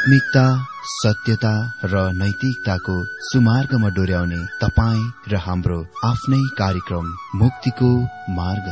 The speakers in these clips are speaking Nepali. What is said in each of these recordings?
आत्मिकता, सत्यता र नैतिकताको सुमार्गमा डोर्याउने तपाईँ र हाम्रो आफ्नै कार्यक्रम मुक्तिको मार्ग।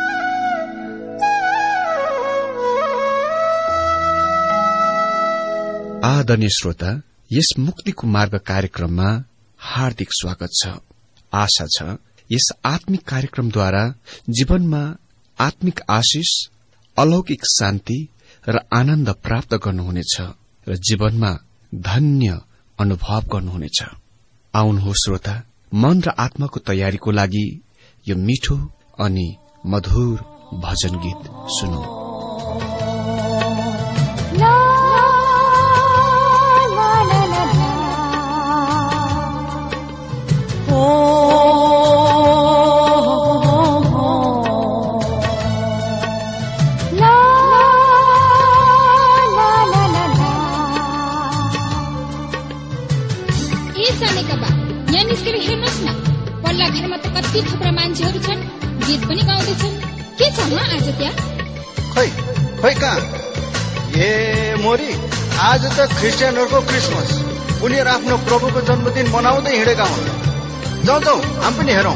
आदरणीय श्रोता, यस मुक्तिको मार्ग कार्यक्रममा हार्दिक स्वागत छ। आशा छ यस आत्मिक कार्यक्रमद्वारा जीवनमा आत्मिक आशिष, अलौकिक शान्ति र आनन्द प्राप्त गर्नुहुनेछ र जीवनमा धन्य अनुभव गर्नुहुनेछ। आउनुहोस् श्रोता, मन र आत्माको तयारीको लागि यो मिठो अनि मधुर भजन गीत सुनौ। कति थुप्रा मान्छेहरू छन्, गीत पनि गाउँदैछन्। के छ आज त्यहाँ? खै कहाँ? ए मोरी, आज त क्रिस्चियनहरूको क्रिसमस। उनीहरू आफ्नो प्रभुको जन्मदिन मनाउँदै हिँडेका हुन्। जाउँ हामी पनि हेरौँ।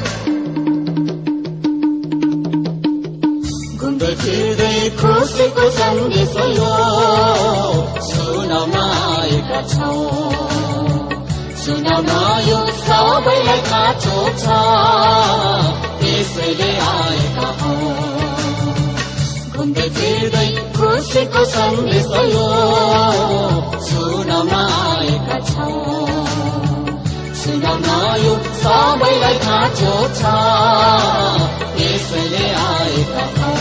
घुम्दै फिर्दै खुसीको सन्देश यो सुनाउन आएका छौँ। सुनाउन यो सबैलाई खाँचो छ, त्यसैले आएका हौँ। घुम्दै फिर्दै खुसीको सन्देश यो सुनाउन आएका छौँ। सुनाउन यो सबैलाई खाँचो छ, त्यसैले आएका हौँ।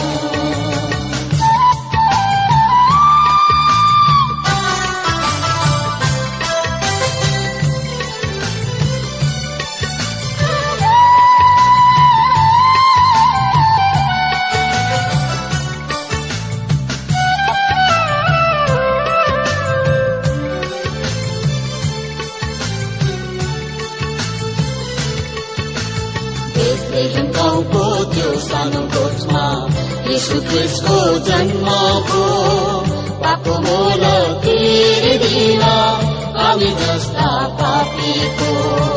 गाउँको त्यो सानो कोठमा यीशु ख्रीष्टको जन्मको पापको मोल तिर्दिन हामी जस्ता पापीको।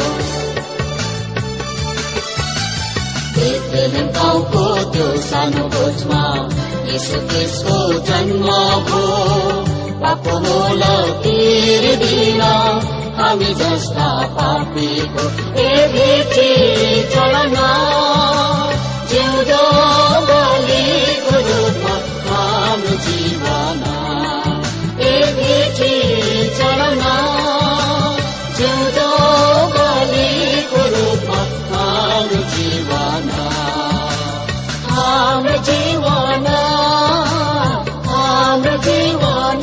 बेथलेहेम गाउँको त्यो सानो कोठमा यीशु ख्रीष्टको जन्मको पापको मोल तिर्दिन हामी जस्ता पापीको। ए भेटी चलन जिउँदो बलिको रूपमा हाम्रो जीवन। ए भेटी चलन जिउँदो बलिको रूपमा हाम्रो जीवन। हाम्रो जीवन, हाम्रो जीवन।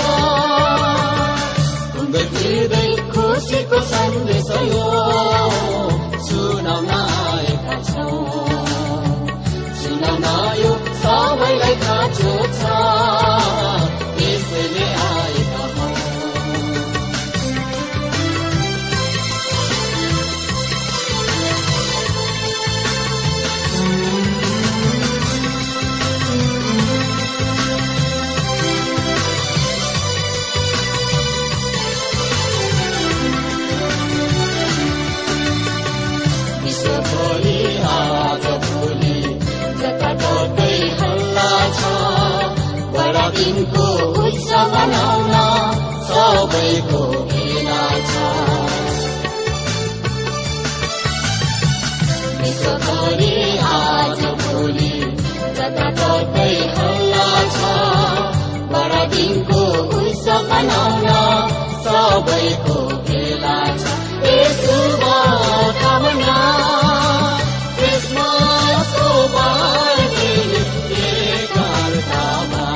खुसीको सन्देश यो सुनाउन आएका छौँ। सुनाउन यो सबैलाई खाँचो छ, त्यसैले आएका हौँ। दिनको उत्सव मनाउन सबैको भेला छ। विश्वभरि आज भोलि जताततै हल्ला छ। बडा दिनको उत्सव मनाउन सबैको भेला छ। ए शुभकामना क्रिसमसको बारदिन एकअर्कामा।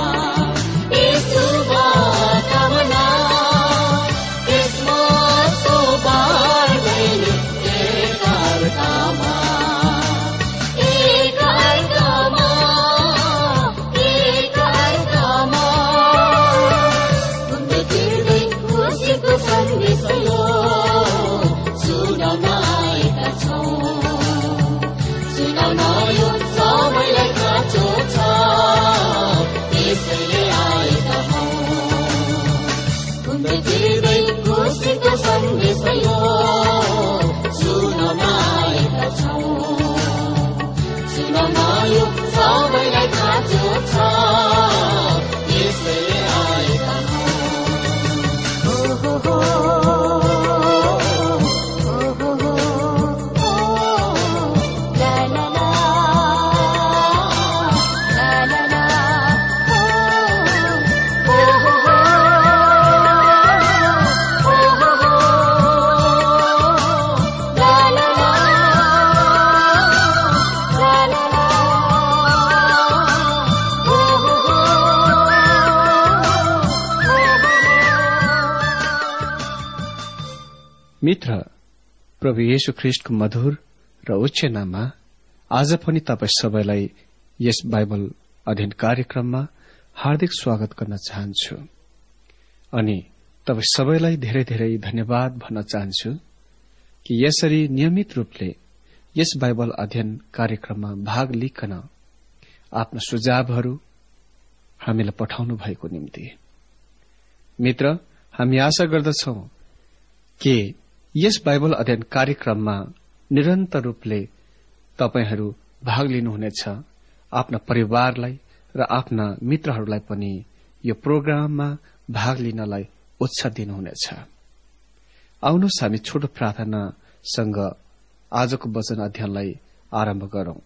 मित्र, प्रभु येशू ख्रिस्टको मधुर र उच्च नाममा आज पनि तपाई सबैलाई यस बाइबल अध्ययन कार्यक्रममा हार्दिक स्वागत गर्न चाहन्छु अनि तपाई सबैलाई धेरै धेरै धन्यवाद भन्न चाहन्छु कि यसरी नियमित रूपले यस बाइबल अध्ययन कार्यक्रममा भाग लिकन आफ्ना सुझावहरू हामीलाई पठाउनु भएको निम्ति। मित्र, हामी आशा गर्दछौं कि यस बाइबल अध्ययन कार्यक्रममा निरन्तर रूपले तपाईहरू भाग लिनुहुनेछ। आफ्ना परिवारलाई र आफ्ना मित्रहरूलाई पनि यो प्रोग्राममा भाग लिनलाई उत्साह दिनुहुनेछ। आउनुहोस् हामी छोटो प्रार्थनासँग आजको वचन अध्ययनलाई आरम्भ गरौं।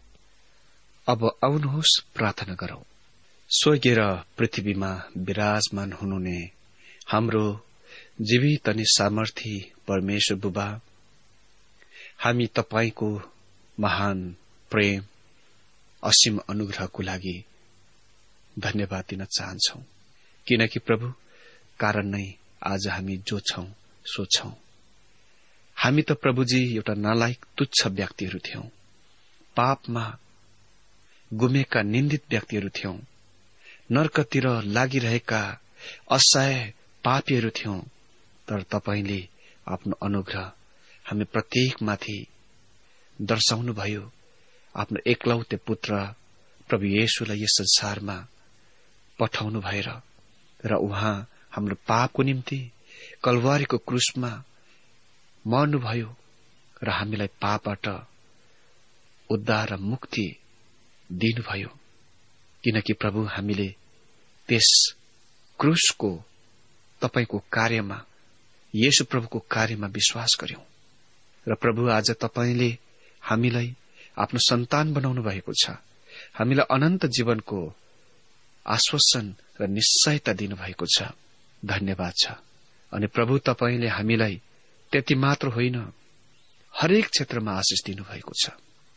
अब आउनुहोस् प्रार्थना गरौं। स्वर्गीय र पृथ्वीमा विराजमान हुनुहुने हाम्रो जीवित अनि सामर्थी परमेश्वर बुबा, हामी तपाईको महान प्रेम असीम अनुग्रहको लागि धन्यवाद दिन चाहन्छौ, किनकि प्रभु कारण नै आज हामी जो छौं सो छौं। हामी त प्रभुजी एउटा नालायक तुच्छ व्यक्तिहरू थियौं, पापमा गुमेका निन्दित व्यक्तिहरू थियौं, नर्कतिर लागिरहेका असहाय पापीहरू थियौं। तर तपाईले आफ्नो अनुग्रह हामी प्रत्येकमाथि दर्शाउनुभयो। आफ्नो एकलौते पुत्र प्रभु येशूलाई यस संसारमा पठाउनु भएर र उहाँ हाम्रो पापको निम्ति कलवारीको क्रुसमा मर्नुभयो र हामीलाई पापबाट उद्धार र मुक्ति दिनुभयो। किनकि प्रभु हामीले त्यस क्रुसको तपाईको कार्यमा, येशू प्रभुको कार्यमा विश्वास गर्यौं र प्रभु आज तपाईले हामीलाई आफ्नो सन्तान बनाउनु भएको छ। हामीलाई अनन्त जीवनको आश्वासन र निश्चयता दिनुभएको छ। धन्यवाद छ। अनि प्रभु तपाईले हामीलाई त्यति मात्र होइन, हरेक क्षेत्रमा आशिष दिनुभएको छ।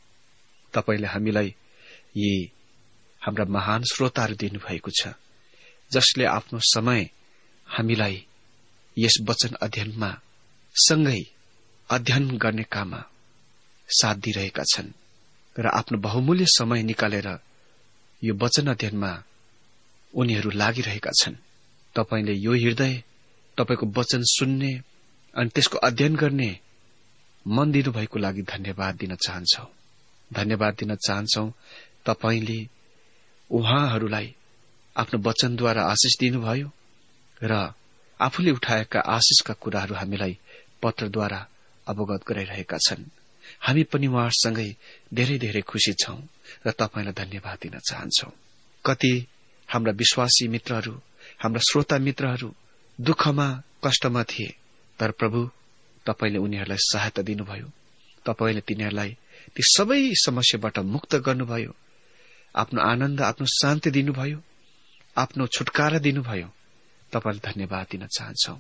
तपाईले हामीलाई यी हाम्रा महान श्रोताहरू दिनुभएको छ, जसले आफ्नो समय हामीलाई यस वचन अध्ययनमा सँगै अध्ययन गर्ने काममा साथ दिइरहेका छन् र आफ्नो बहुमूल्य समय निकालेर यो वचन अध्ययनमा उनीहरू लागिरहेका छन्। तपाईले यो हृदय तपाईको वचन सुन्ने अनि त्यसको अध्ययन गर्ने मन दिनुभएको लागि धन्यवाद दिन चाहन्छौ। धन्यवाद दिन चाहन्छौ तपाईले उहाँहरूलाई आफ्नो वचनद्वारा आशिष दिनुभयो र आफूले उठाएका आशिषका कुराहरू हामीलाई पत्रद्वारा अवगत गराइरहेका छन्। हामी पनि उहाँहरूसँगै धेरै धेरै खुशी छौं र तपाईलाई धन्यवाद दिन चाहन्छौ। कति हाम्रा विश्वासी मित्रहरू, हाम्रा श्रोता मित्रहरू दुःखमा कष्टमा थिए, तर प्रभु तपाईले उनीहरूलाई सहायता दिनुभयो। तपाईले तिनीहरूलाई ती सबै समस्याबाट मुक्त गर्नुभयो। आफ्नो आनन्द, आफ्नो शान्ति दिनुभयो, आफ्नो छुटकारा दिनुभयो। तपाईलाई धन्यवाद दिन चाहन्छौ।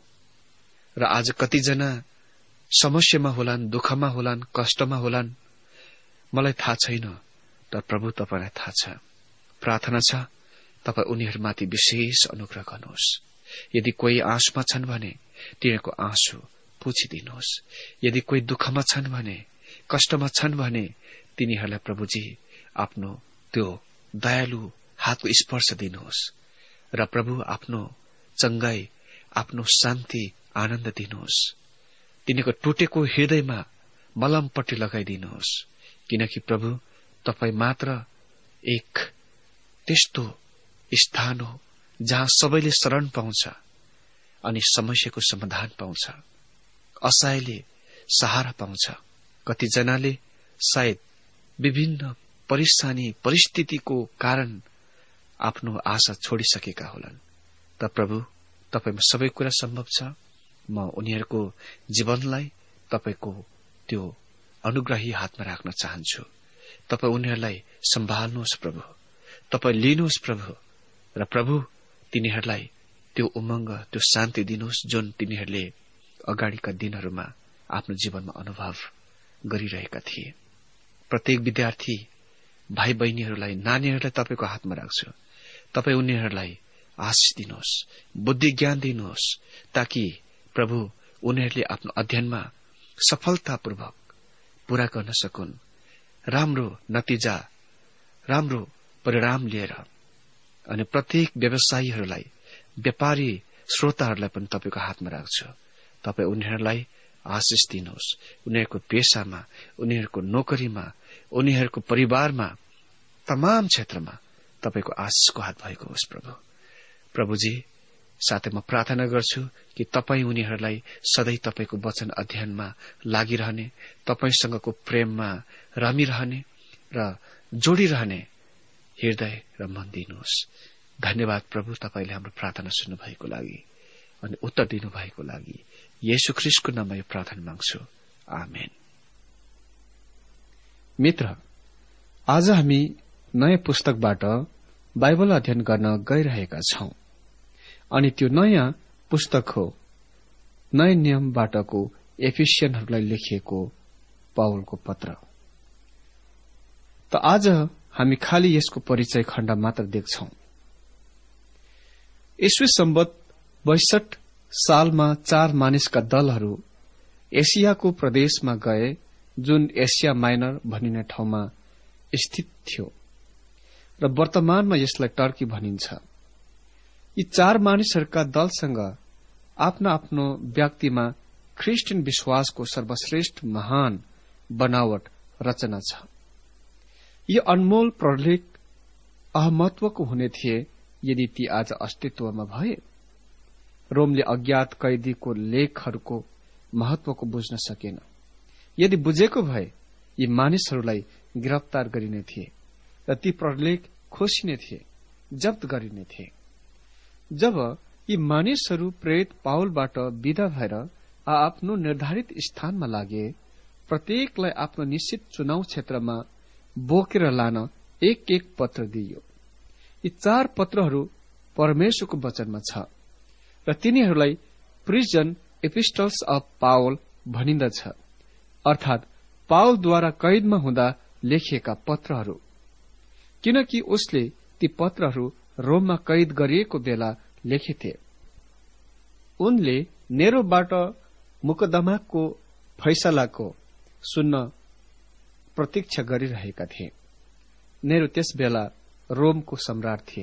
र आज कतिजना समस्यामा होलान्, दुःखमा होलान्, कष्टमा होलान्, मलाई थाहा छैन, तर प्रभु तपाईलाई थाहा छ। प्रार्थना छ तपाई उनीहरूमाथि विशेष अनुग्रह गर्नुहोस्। यदि कोही आँसुमा छन् भने तिनीहरूको आँसु पुछिदिनुहोस्। यदि कोही दुःखमा छन् भने, कष्टमा छन् भने तिनीहरूलाई प्रभुजी आफ्नो त्यो दयालु हातको स्पर्श दिनुहोस् र प्रभु आफ्नो चंगाई, आफ्नो शान्ति, आनन्द दिनुहोस्। तिनीको टुटेको हृदयमा मलमपट्टि लगाइदिनुहोस्, किनकि प्रभु तपाई मात्र एक त्यस्तो स्थान हो जहाँ सबैले शरण पाउँछ अनि समस्याको समाधान पाउँछ, असहायले सहारा पाउँछ। कतिजनाले सायद विभिन्न परेशानी, परिस्थितिको कारण आफ्नो आशा छोडिसकेका होलान्, त प्रभु तपाईमा सबै कुरा सम्भव छ। म उनीहरूको जीवनलाई तपाईको त्यो अनुग्रही हातमा राख्न चाहन्छु। तपाई उनीहरूलाई सम्हाल्नुहोस् प्रभु, तपाई लिनुहोस् प्रभु, र प्रभु तिनीहरूलाई त्यो उमंग, त्यो शान्ति दिनुहोस् जुन तिनीहरूले अगाडिका दिनहरूमा आफ्नो जीवनमा अनुभव गरिरहेका थिए। प्रत्येक विद्यार्थी भाइ बहिनीहरूलाई, नानीहरूलाई तपाईको हातमा राख्छु। तपाई उनीहरूलाई आशिष दिनुहोस्, बुद्धि ज्ञान दिनुहोस्, ताकि प्रभु उनीहरूले आफ्नो अध्ययनमा सफलतापूर्वक पूरा गर्न सकुन्, राम्रो नतिजा, राम्रो परिणाम लिएर। अनि प्रत्येक व्यवसायीहरूलाई, व्यापारी श्रोताहरूलाई पनि तपाईको हातमा राख्छु। तपाई उनीहरूलाई आशिष दिनुहोस्। उनीहरूको पेशामा, उनीहरूको नोकरीमा, उनीहरूको परिवारमा, तमाम क्षेत्रमा तपाईको आशिषको हात भएको होस् प्रभु। प्रभुजी, साथै म प्रार्थना गर्छु कि तपाई उनीहरूलाई सधैँ तपाईको वचन अध्ययनमा लागिरहने, तपाईसँगको प्रेममा रमिरहने र जोडिरहने हृदय र मन दिनुहोस्। धन्यवाद प्रभु, तपाईले हाम्रो प्रार्थना सुन्नु भएको लागि अनि उत्तर दिनु भएको लागि। येशू ख्रीष्टको नाममा यो प्रार्थना माग्छु, आमेन। मित्र, आज हामी नयाँ पुस्तकबाट बाइबल अध्ययन गर्न गइरहेका छौं अनि त्यो नयाँ पुस्तक हो नयाँ नियमबाटको एफिसियनहरूलाई लेखिएको पावलको पत्र। त आज हामी खाली यसको परिचय खण्ड मात्र देख्छौं। ईस्वी सम्वत 62 सालमा 4 मानिसका दलहरू एसियाको प्रदेशमा गए, जुन एसिया माइनर भनिने ठाउँमा स्थित थियो र वर्तमानमा यसलाई टर्की भनिन्छ। यी 4 मानिसहरूका दलसँग आफ्नो आफ्नो व्यक्तिमा ख्रिस्टियन विश्वासको सर्वश्रेष्ठ महान बनावट रचना छ। यो अनमोल प्रलेख अहमत्वको हुने थिए यदि ती आज अस्तित्वमा भए। रोमले अज्ञात कैदीको लेखहरूको महत्वको बुझ्न सकेन। यदि बुझेको भए यी मानिसहरूलाई गिरफ्तार गरिने थिए र ती प्रलेख खोसिने थिए, जब्त गरिने थिए। जब यी मानिसहरू प्रेरित पाउलबाट विदा भएर आफ्नो निर्धारित स्थानमा लागे, प्रत्येकलाई आफ्नो निश्चित चुनाव क्षेत्रमा बोकेर लान एक एक पत्र दिइयो। यी 4 पत्रहरू परमेश्वरको वचनमा छ र तिनीहरूलाई प्रिजन एपिस्टल्स अफ पावल भनिन्दछ, अर्थात पावलद्वारा कैदमा हुँदा लेखिएका पत्रहरू, किनकि उसले ती पत्रहरू रोममा कैद गरिएको बेला लेखेथे। उनले नेरोबाट मुकदमाको फैसलाको सुन्न प्रतीक्षा गरिरहेका थिए। नेरो त्यस बेला रोमको सम्राट थिए।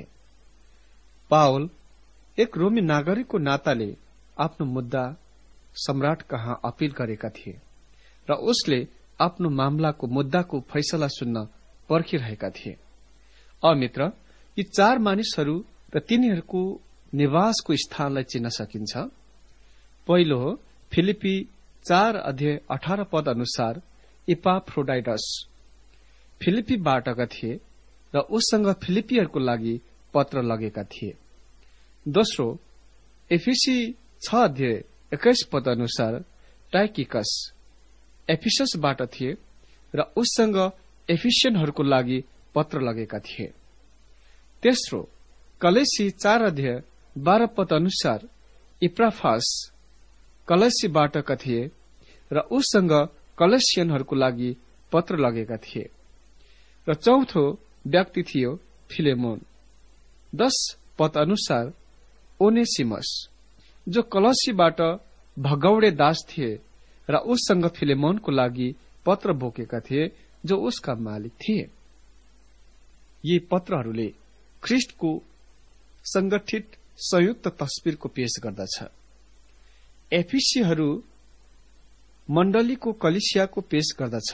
पावल एक रोमी नागरिकको नाताले आफ्नो मुद्दा सम्राट कहाँ अपील गरेका थिए र उसले आफ्नो मामलाको मुद्दाको फैसला सुन्न पर्खिरहेका थिए। अमित्र, यी 4 मानिसहरू र तिनीहरूको निवासको स्थानलाई चिन्न सकिन्छ। पहिलो हो फिलिपी 4 अध्याय 18 पद अनुसार इपाफ्रोडाइटस फिलिपीबाटका थिए र उससँग फिलिपीहरूको लागि पत्र लगेका थिए। दोस्रो, एफिसी 6 अध्याय 21 पद अनुसार टाइकिकस एफिससबाट थिए र उससँग एफिसियनहरूको लागि पत्र लगेका थिए। तेस्रो, कलेसी 4 अध्याय 12 पद अनुसार इप्राफास कलेसीबाटका थिए र उससँग कलेसियनहरूको लागि पत्र लगेका थिए। र चौथो व्यक्ति थियो फिलेमोन। 10 पद अनुसार ओनेसिमस, जो कलसीबाट भगौडे दास थिए र उससँग फिलेमोनको लागि पत्र बोकेका थिए, जो उसका मालिक थिए। यी पत्रहरूले ख्रिस्टको संगठित संयुक्त तस्विरको पेश गर्दछ। एफिसीहरू मण्डलीको कलिसियाको पेश गर्दछ,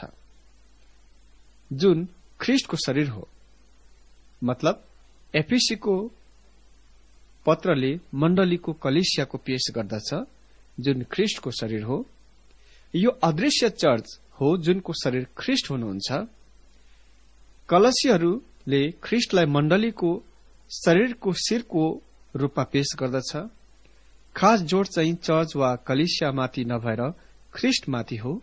जुन ख्रिस्टको शरीर हो। मतलब एफिसीको पत्रले मण्डलीको कलिसियाको पेश गर्दछ, जुन ख्रिस्टको शरीर हो। यो अदृश्य चर्च हो जुनको शरीर ख्रिस्ट हुनुहुन्छ। कलसीहरूले ख्रिस्टलाई मण्डलीको शरीरको शिरको रूपमा पेश गर्दछ। खास जोड चाहिँ चर्च वा कलिसियामाथि नभएर ख्रिस्टमाथि हो।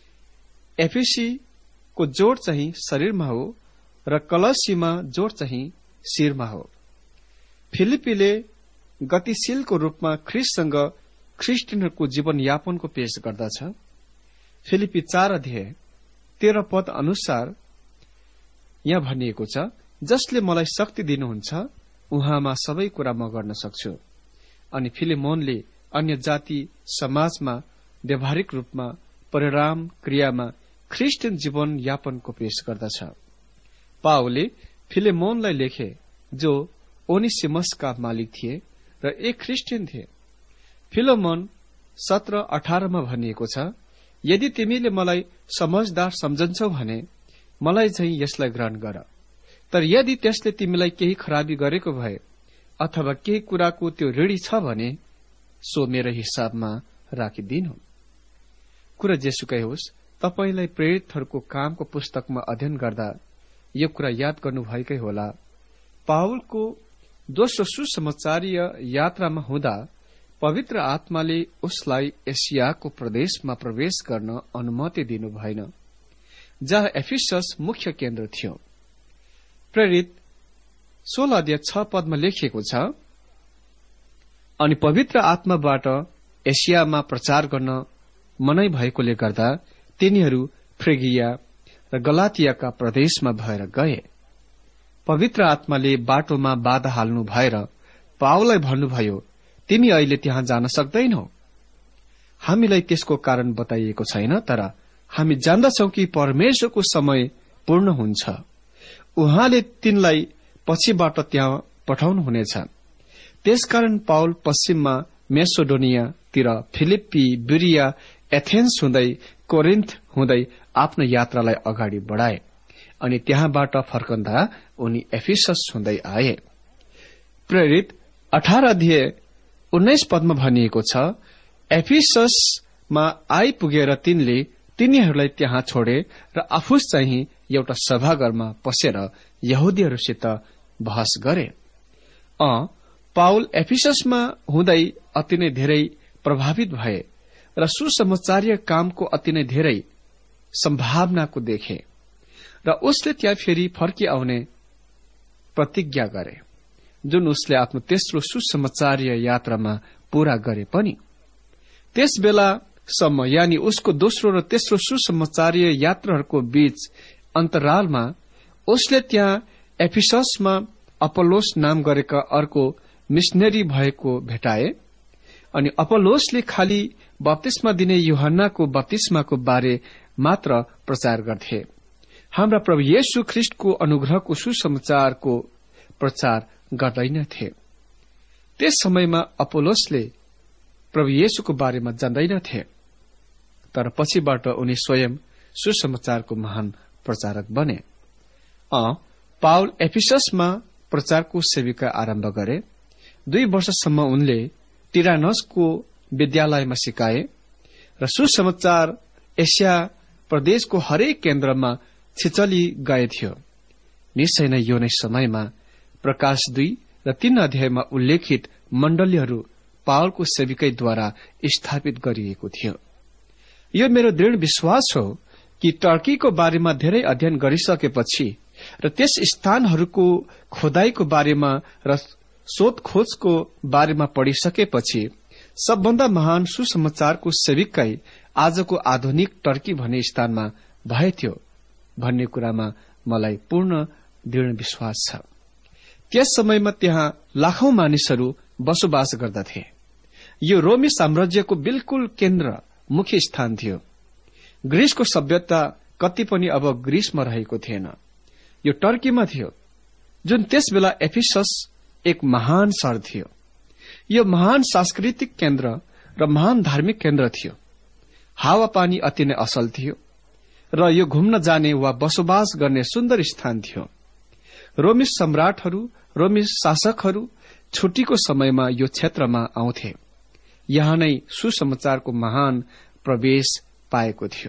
एफिसीको जोड चाहिँ शरीरमा हो र कलसीमा जोड चाहिँ शिरमा हो। फिलिपीले गतिशीलको रूपमा ख्रिस्टसँग ख्रिस्टियनहरूको जीवनयापनको पेश गर्दछ। फिलिपी 4 अध्याय 13 पद अनुसार यहाँ भनिएको छ, जसले मलाई शक्ति दिनुहुन्छ उहाँमा सबै कुरा म गर्न सक्छु। अनि फिलिमोनले अन्य जाति समाजमा व्यावहारिक रूपमा परिणाम क्रियामा ख्रिस्टियन जीवन यापनको पेश गर्दछ। पावलले फिलेमोनलाई लेखे, जो ओनेसिमसका मालिक थिए र एक ख्रिस्टियन थिए। फिलेमोन 17:18 भनिएको छ, यदि तिमीले मलाई समझदार सम्झन्छौ भने मलाई चाहिँ यसलाई ग्रहण गर, तर यदि त्यसले तिमीलाई केही खराबी गरेको भए अथवा केही कुराको त्यो ऋणी छ भने सो मेरो हिसाबमा राखिदिनु। कुरा जेसुकै होस्, तपाईलाई प्रेरितहरूको कामको पुस्तकमा अध्ययन गर्दा यो कुरा याद गर्नुभएकै होला। पावलको दोस्रो सुसमाचारीय यात्रामा हुँदा पवित्र आत्माले उसलाई एसियाको प्रदेशमा प्रवेश गर्न अनुमति दिनु भएन, जहाँ एफिसस मुख्य केन्द्र थियो। प्रेरित 16:6 लेखिएको छ, अनि पवित्र आत्माबाट एसियामा प्रचार गर्न मनाई भएकोले गर्दा तिनीहरू फ्रेगिया र गलातियाका प्रदेशमा भएर गए। पवित्र आत्माले बाटोमा बाधा हाल्नु भएर पावललाई भन्नुभयो, तिमी अहिले त्यहाँ जान सक्दैनौ। हामीलाई त्यसको कारण बताइएको छैन, तर हामी जान्दछौ कि परमेश्वरको समय पूर्ण हुन्छ। उहाँले तिनलाई पछिबाट त्यहाँ पठाउनुहुनेछ। त्यसकारण पावल पश्चिममा मेसोडोनियातिर, फिलिप्पी, बिरिया, एथेन्स हुँदै कोरिन्थ हुँदै आफ्नो यात्रालाई अगाडि बढाए अनि त्यहाँबाट फर्कँदा उनी एफिसस हुँदै आए। प्रेरित 18:19 भनिएको छ, एफिससमा आइपुगेर तिनले तिनीहरूलाई त्यहाँ छोडे र आफू चाहिँ एउटा सभाघरमा पसेर यहुदीहरूसित बहस गरे। पावल एफिससमा हुँदै अति नै धेरै प्रभावित भए र सुसमाचारीय कामको अति नै धेरै सम्भावनाको देखे र उसले त्यहाँ फेरि फर्की आउने प्रतिज्ञा गरे, जुन उसले आफ्नो तेस्रो सुसमाचारीय यात्रामा पूरा गरे पनि। त्यस बेलासम्म, यानी उसको दोस्रो र तेस्रो सुसमाचारीय यात्राहरूको बीच अन्तरालमा उसले त्यहाँ एफिससमा अपोलोस नाम गरेका अर्को मिशनरी भएको भेटाए अनि अपोलोसले खाली बप्तिस्मा दिने यूहन्नाको बप्तिस्माको बारे मात्र प्रचार गर्थे। हाम्रा प्रभु येशू ख्रिस्टको अनुग्रहको सुसमाचारको प्रचार गर्दैनथे। त्यस समयमा अपोलोसले प्रभु येशूको बारेमा जान्दैनथे, तर पछिबाट उनी स्वयं सुसमाचारको महान प्रचारक बने। पावल एफिससमा प्रचारको सेविका आरम्भ गरे। 2 वर्षसम्म उनले टिरानसको विद्यालयमा सिकाए र सुसमाचार एसिया प्रदेशको हरेक केन्द्रमा छिचली गएथ्यो। निश्चय नै यो नै समयमा प्रकाश 2 र 3 अध्यायमा उल्लेखित मण्डलीहरू पावलको सेविकैद्वारा स्थापित गरिएको थियो। यो मेरो दृढ़ विश्वास हो कि टर्कीको बारेमा धेरै अध्ययन गरिसकेपछि र त्यस स्थानहरूको खोदाईको बारेमा र शोधखोजको बारेमा पढ़िसकेपछि सबभन्दा महान सुसमाचारको सेविकै आजको आधुनिक टर्की भन्ने स्थानमा भएथ्यो भन्ने कुरामा मलाई पूर्ण दृढ़ विश्वास छ। त्यस समयमा त्यहाँ लाखौं मानिसहरू बसोबास गर्दथे। यो रोमी साम्राज्यको बिल्कुल केन्द्र मुख्य स्थान थियो। ग्रीसको सभ्यता कति पनि अब ग्रीसमा रहेको थिएन, यो टर्कीमा थियो, जुन त्यसबेला एफिसस एक महान शहर थियो। यो महान सांस्कृतिक केन्द्र र महान धार्मिक केन्द्र थियो। हावापानी अति नै असल थियो र यो घुम्न जाने वा बसोबास गर्ने सुन्दर स्थान थियो। रोमी सम्राटहरू, रोमी शासकहरू छुट्टीको समयमा यो क्षेत्रमा आउँथे। यहाँ नै सुसमाचारको महान प्रवेश पाएको थियो।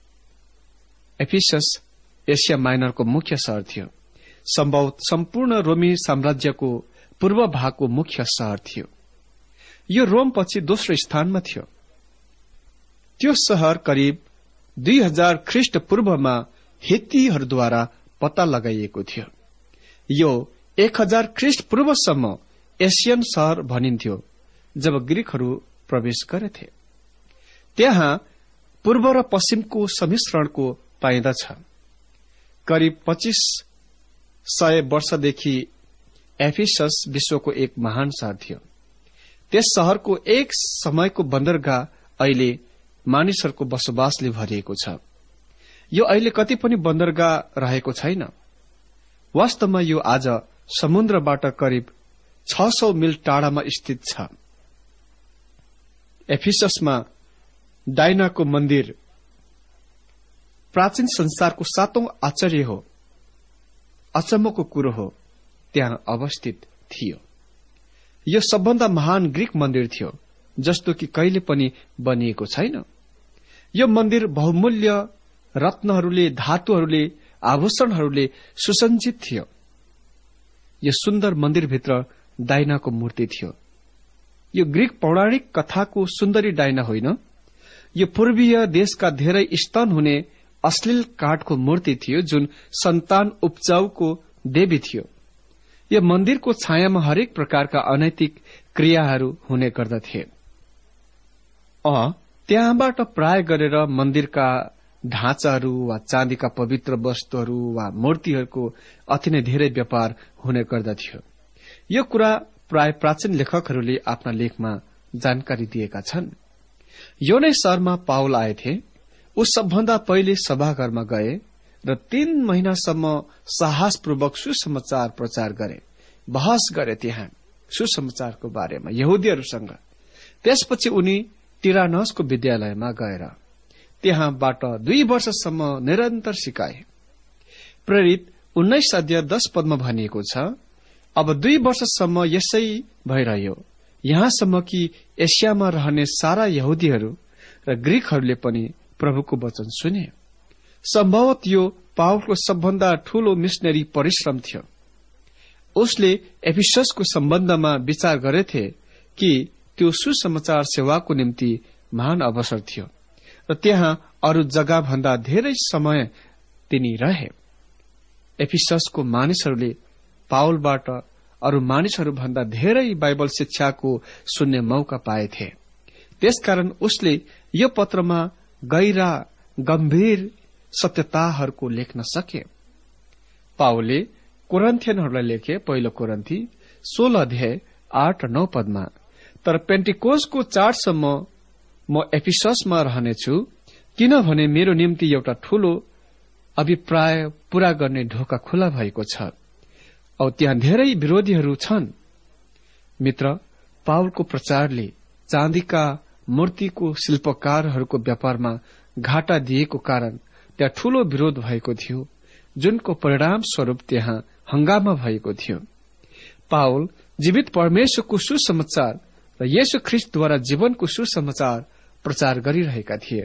एफिसस एसिया माइनरको मुख्य शहर थियो। सम्भवतः सम्पूर्ण रोमी साम्राज्यको पूर्व भागको मुख्य शहर थियो। यो रोम पछि दोस्रो स्थानमा थियो। त्यो शहर करिब 2000 ख्रिस्ट पूर्वमा हित्तीहरूद्वारा पत्ता लगाइएको थियो। यो 1000 ख्रिस्ट पूर्वसम्म एसियन शहर भनिन्थ्यो जब ग्रीकहरू प्रवेश गरेथे। त्यहाँ पूर्व र पश्चिमको सम्मिश्रणको पाइदछ। करिब 2500 वर्षदेखि एफिसस विश्वको एक महान शहर थियो। त्यस शहरको एक समयको बन्दरगाह अहिले मानिसहरूको बसोबासले भरिएको छ। यो अहिले कति पनि बन्दरगाह रहेको छैन। वास्तवमा यो आज समुद्रबाट करिब 600 मिल टाढामा स्थित छ। एफिससमा डाइनाको मन्दिर प्राचीन संसारको 7औं आश्चर्य हो, अचम्मको कुरो हो, त्यहाँ अवस्थित थियो। यो सबभन्दा महान ग्रीक मन्दिर थियो, जस्तो कि कहिले पनि बनिएको छैन। यो मन्दिर बहुमूल्य रत्नहरूले, धातुहरूले, आभूषणहरूले सुसज्जित थियो। यो सुन्दर मन्दिरभित्र डाइनाको मूर्ति थियो। यो ग्रीक पौराणिक कथाको सुन्दरी डाइना होइन, यो पूर्वीय देशका धेरै स्तन हुने अश्लील काठको मूर्ति थियो, जुन सन्तान उपजाउको देवी थियो। यो मन्दिरको छायामा हरेक प्रकारका अनैतिक क्रियाहरू हुने गर्दथे। त्यहाँबाट प्राय गरेर मन्दिरका ढाँचाहरू वा चाँदीका पवित्र वस्तुहरू वा मूर्तिहरूको अति नै धेरै व्यापार हुने गर्दथ्यो। यो कुरा प्राय प्राचीन लेखकहरूले आफ्ना लेखमा जानकारी दिएका छन्। यो नै शहरमा पाउल आएथे। ऊ सबभन्दा पहिले सभाघरमा गए र 3 महिनासम्म साहसपूर्वक सुसमाचार प्रचार गरे, बहस गरे त्यहाँ सुसमाचारको बारेमा यहुदीहरूसँग। त्यसपछि उनी टिरानसको विद्यालयमा गएर त्यहाँबाट 2 वर्षसम्म निरन्तर सिकाए। प्रेरित 19 अध्याय 10 पदमा भनिएको छ, अब 2 वर्षसम्म यसै भइरह्यो, यहाँसम्म कि एसियामा रहने सारा यहुदीहरू र ग्रीकहरूले पनि प्रभुको वचन सुने। सम्भवत यो पावलको सबभन्दा ठूलो मिशनरी परिश्रम थियो। उसले एफिससको सम्बन्धमा विचार गरेथे कि त्यो सुसमाचार सेवाको निम्ति महान अवसर थियो र त्यहाँ अरू जग्गा भन्दा धेरै समय तिनी रहे। एफिससको मानिसहरूले पावलबाट अरू मानिसहरू भन्दा धेरै बाइबल शिक्षाको सुन्ने मौका पाएथे। त्यसकारण उसले यो पत्रमा गहिरा गम्भीर सत्यताहरूको लेख्न सके। पावलले कोरिन्थियनहरूलाई लेखे, पहिलो कोरिन्थी 16 अध्याय 8 र 9 पदमा, तर पेन्टिकोसको चाडसम्म म एफिससमा रहनेछु, किनभने मेरो निम्ति एउटा ठूलो अभिप्राय पूरा गर्ने ढोका खुला भएको छ औ त्यहाँ धेरै विरोधीहरू छन्। मित्र, पावलको प्रचारले चाँदीका मूर्तिको शिल्पकारहरूको व्यापारमा घाटा दिएको कारण त्यहाँ ठूलो विरोध भएको थियो, जुनको परिणाम स्वरूप त्यहाँ हंगामा भएको थियो। पावल जीवित परमेश्वरको सुसमाचार र येशू ख्रीष्टद्वारा जीवनको सुसमाचार प्रचार गरिरहेका थिए।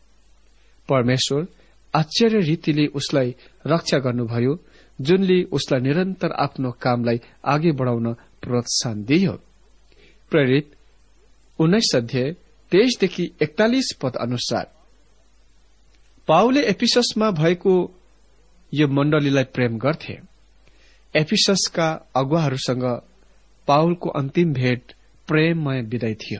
परमेश्वर आश्चर्य रीतिले उसलाई रक्षा गर्नुभयो, जुनले उसलाई निरन्तर आफ्नो कामलाई अघि बढ़ाउन प्रोत्साहन दियो। प्रेरित 19 अध्याय 23 देखि 41 पद अनुसार पावलले एफिससमा भएको यो मण्डलीलाई प्रेम गर्थे। एफिससका अगुवाहरूसँग पावलको अन्तिम भेट प्रेममय विदाई थियो।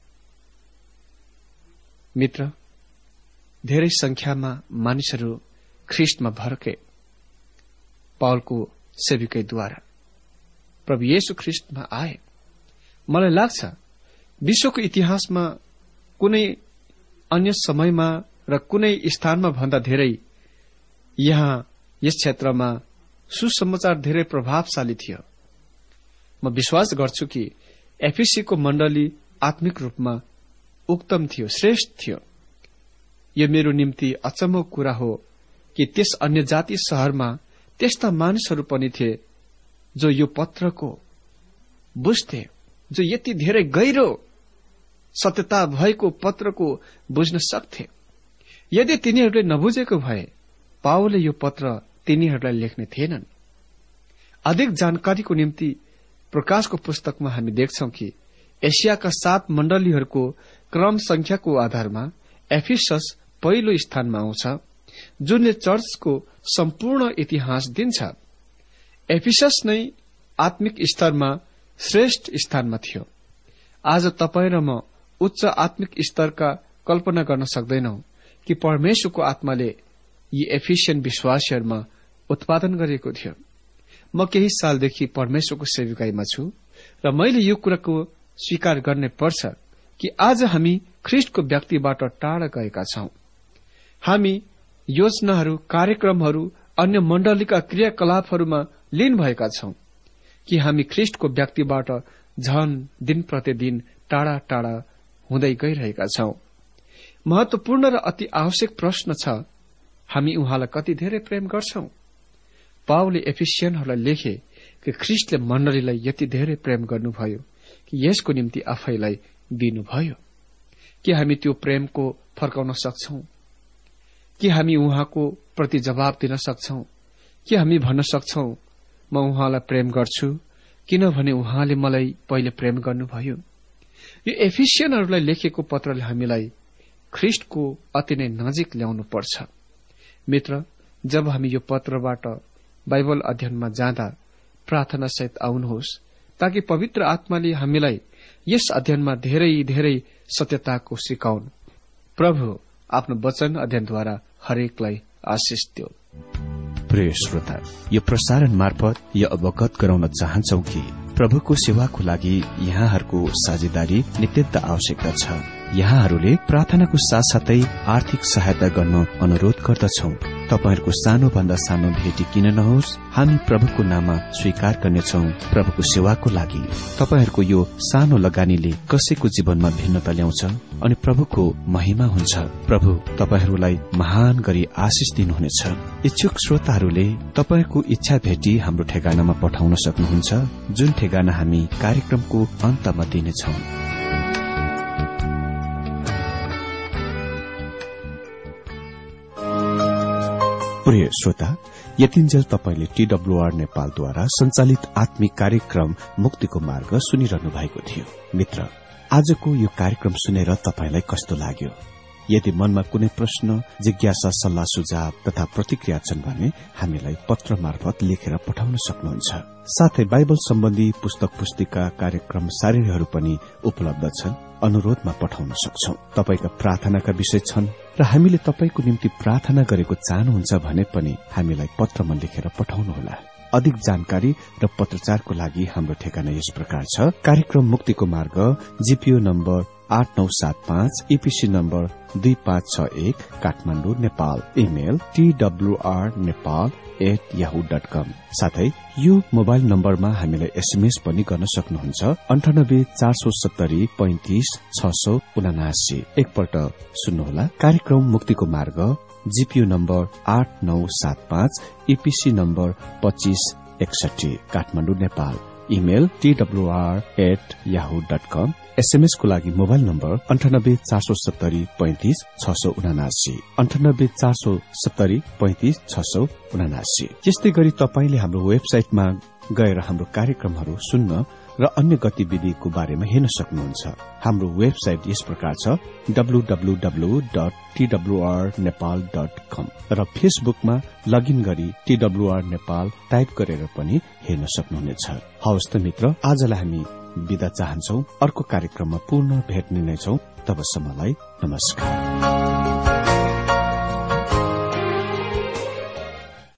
मित्र, धेरै संख्यामा मानिसहरू ख्रीष्टमा भर्के पावलको सेविकैद्वारा प्रभु येशू ख्रीष्टमा आए। मलाई लाग्छ विश्वको इतिहासमा कुनै अन्य समयमा र कुनै स्थानमा भन्दा धेरै यहाँ यस क्षेत्रमा सुसमाचार धेरै प्रभावशाली थियो। म विश्वास गर्छु कि एफिसीको मण्डली आत्मिक रूपमा उक्तम थियो, श्रेष्ठ थियो। यो मेरो निम्ति अचम्मको कुरा हो कि त्यस अन्य जाति शहरमा त्यस्ता मानिसहरू पनि थिए जो यो पत्रको बुझ्थे, जो यति धेरै गहिरो सत्यता भएको पत्रको बुझ्न सक्थे। यदि तिनीहरूले नबुझेको भए पावलले यो पत्र तिनीहरूलाई लेख्ने थिएनन्। अधिक जानकारीको निम्ति प्रकाशको पुस्तकमा हामी देख्छौं कि एसियाका 7 मण्डलीहरूको क्रम संख्याको आधारमा एफिसस पहिलो स्थानमा आउँछ, जुनले चर्चको सम्पूर्ण इतिहास दिन्छ। एफिसस नै आत्मिक स्तरमा श्रेष्ठ स्थानमा थियो। आज तपाई र म उच्च आत्मिक स्तरका कल्पना गर्न सक्दैनौ कि परमेश्वरको आत्माले यी एफिसियन विश्वासीहरूमा उत्पादन गरेको थियो। म केही सालदेखि परमेश्वरको सेविकाईमा छु र मैले यो कुराको स्वीकार गर्ने पर्छ कि आज हामी ख्रिस्टको व्यक्तिबाट टाढा गएका छौं। हामी योजनाहरू, कार्यक्रमहरू, अन्य मण्डलीका क्रियाकलापहरूमा लीन भएका छौं कि हामी ख्रिस्टको व्यक्तिबाट झन दिन प्रतिदिन टाढा टाढा हुँदै गइरहेका छौं। महत्वपूर्ण र अति आवश्यक प्रश्न छ, हामी उहाँलाई कति धेरै प्रेम गर्छौं? पावलले एफिसियनहरूलाई लेखे कि ख्रिस्टले मण्डलीलाई यति धेरै प्रेम गर्नुभयो कि यसको निम्ति आफैलाई दिनुभयो। कि हामी त्यो प्रेमको फर्काउन सक्छौं? कि हामी उहाँको प्रति जवाब दिन सक्छौं? कि हामी भन्न सक्छौं, म उहाँलाई प्रेम गर्छु किनभने उहाँले मलाई पहिले प्रेम गर्नुभयो? यो एफिसियनहरूलाई लेखेको पत्रले हामीलाई ख्रिस्टको अति नै नजिक ल्याउनु पर्छ। मित्र, जब हामी यो पत्रबाट बाइबल अध्ययनमा जाँदा प्रार्थना सहित आउनुहोस्, ताकि पवित्र आत्माले हामीलाई यस अध्ययनमा धेरै धेरै सत्यताको सिकाउन्। प्रभु आफ्नो वचन अध्ययनद्वारा हरेकलाई आशिष दियो। प्रिय श्रोता, यो प्रसारण मार्फत यो अवगत गराउन चाहन्छौ कि प्रभुको सेवाको लागि यहाँहरूको साझेदारी नित्यन्त आवश्यकता छ। यहाँहरूले प्रार्थनाको साथसाथै आर्थिक सहायता गर्न अनुरोध गर्दछौ। तपाईहरूको सानो भन्दा सानो भेटी किन नहोस्, हामी प्रभुको नाममा स्वीकार गर्नेछौ। प्रभुको सेवाको लागि तपाईहरूको यो सानो लगानीले कसैको जीवनमा भिन्नता ल्याउँछ अनि प्रभुको महिमा हुन्छ। प्रभु तपाईहरूलाई महान गरी आशिष दिनुहुनेछ। इच्छुक श्रोताहरूले तपाईहरूको इच्छा भेटी हाम्रो ठेगानामा पठाउन सक्नुहुन्छ, जुन ठेगाना हामी कार्यक्रमको अन्तमा दिनेछौं। प्रिय श्रोता, यतिन्जेल तपाईले TWR नेपालद्वारा संचालित आत्मिक कार्यक्रम मुक्तिको मार्ग सुनिरहनु भएको थियो। मित्र, आजको यो कार्यक्रम सुनेर तपाईलाई कस्तो लाग्यो? यदि मनमा कुनै प्रश्न, जिज्ञासा, सल्लाह सुझाव तथा प्रतिक्रिया छन् भने हामीलाई पत्र मार्फत लेखेर पठाउन सक्नुहुन्छ। साथै बाइबल सम्बन्धी पुस्तक पुस्तिका, कार्यक्रम सारिहरू पनि उपलब्ध छन्, अनुरोधमा पठाउन सक्छौ। तपाईका प्रार्थनाका विषय छन् र हामीले तपाईको निम्ति प्रार्थना गरेको चाहनुहुन्छ भने पनि हामीलाई पत्रमा लेखेर पठाउनुहोला। अधिक जानकारी र पत्रचारको लागि हाम्रो ठेगाना यस प्रकार छ। कार्यक्रम मुक्तिको मार्ग, GPO number 8975, EPC number 2561, Kathmandu, Nepal. Email twrnepal@yahoo.com। साथै यो मोबाइल नम्बरमा हामीलाई एसएमएस पनि गर्न सक्नुहुन्छ। 98 470 35 679। एकपल्ट सुन्नुहोला। कार्यक्रम मुक्तिको मार्ग, GPO number 8975, EPC number 2561, Kathmandu, Nepal. Email twr@yahoo.com। SMS को लागि मोबाइल नम्बर 98 470 35 679, 98 470 35 679। यस्तै गरी तपाईले हाम्रो वेबसाइटमा गएर हाम्रो कार्यक्रमहरू सुन्न र अन्य गतिविधिको बारेमा हेर्न सक्नुहुन्छ। हाम्रो वेबसाइट यस प्रकार छ, www.twrnepal.com, र फेसबुकमा लगइन गरी TWR नेपाल टाइप गरेर पनि हेर्न सक्नुहुनेछ। हवस् त मित्र, आजलाई हामी बिदा चाहन्छौ। अर्को कार्यक्रममा पुनः भेट्ने नै छौं। तबसम्मलाई नमस्कार।